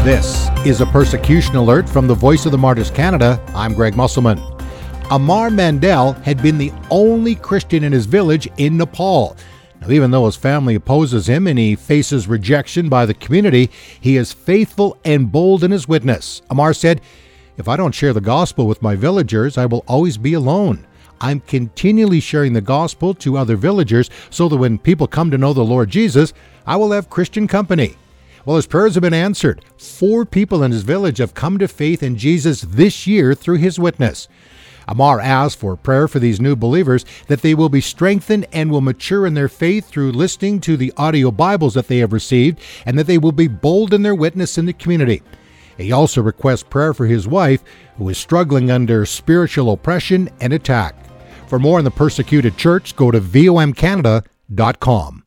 This is a persecution alert from the Voice of the Martyrs Canada. I'm Greg Musselman. Amar Mandel had been the only Christian in his village in Nepal. Now, even though his family opposes him and he faces rejection by the community, he is faithful and bold in his witness. Amar said, "If I don't share the gospel with my villagers, I will always be alone. I'm continually sharing the gospel to other villagers so that when people come to know the Lord Jesus, I will have Christian company." Well, his prayers have been answered. 4 people in his village have come to faith in Jesus this year through his witness. Amar asked for prayer for these new believers, that they will be strengthened and will mature in their faith through listening to the audio Bibles that they have received, and that they will be bold in their witness in the community. He also requests prayer for his wife, who is struggling under spiritual oppression and attack. For more on the persecuted church, go to vomcanada.com.